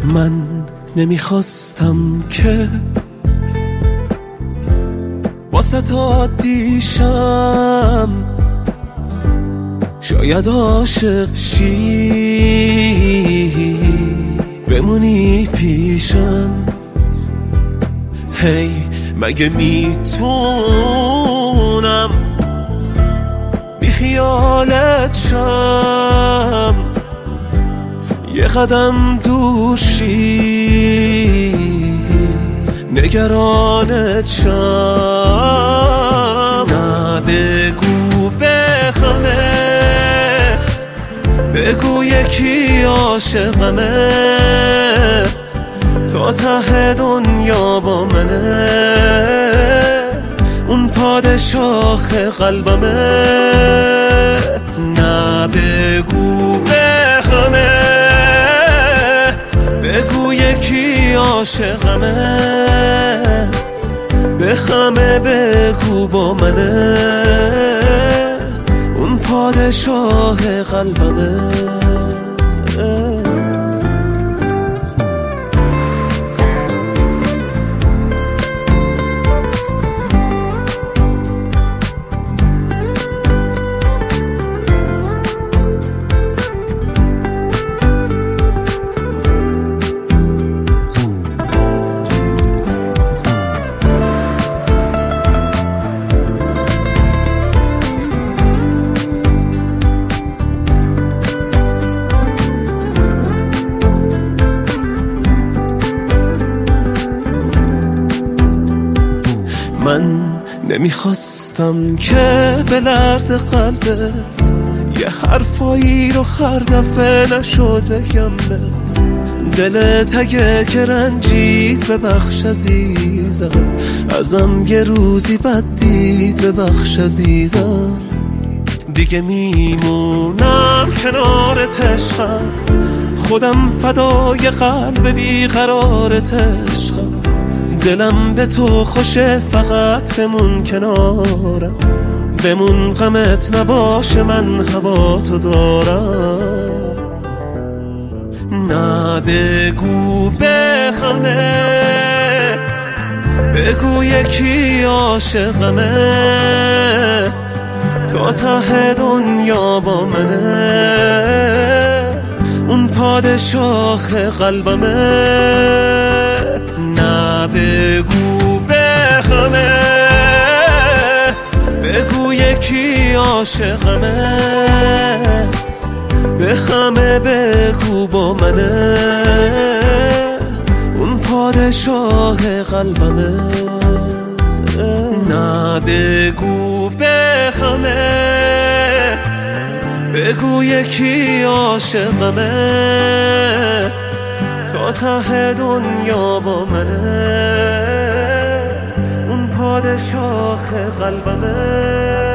من نمیخواستم که واسه تا دیشم، شاید عاشق شی بمونی پیشم. هی مگه میتونم بی خیالت شم، یه قدم دوشی نگرانت شم. نه بگو بخمه، بگو یکی عاشقمه، تا ته دنیا با منه، اون پادشاه قلبمه. نه بگو بخمه، بگو یکی عاشقمه، بخمه بگو با منه، اون پادشاه قلبمه. من نمیخواستم که به لرز قلبت یه حرفایی رو هر دفعه نشد بگم بهت. دلت اگه که رنجید ببخش عزیزم، ازم یه روزی بد دید ببخش عزیزم. دیگه میمونم کنارت عشقم، خودم فدای قلب بیقرارت عشقم. دلم به تو خوشه فقط بمون کنارم، بمون غمت نباشه من هوا تو دارم. نه بگو بخمه، بگو یکی عاشقمه، تا ته دنیا با منه، اون پادشاه قلبمه. نه بگو بخمه، بگو یکی عاشقمه، بخمه بگو با منه، اون پادشاه قلبمه. نه بگو بخمه، بگو یکی عاشقمه، تا ته دنیا با منه، اون پادشاه قلبمه.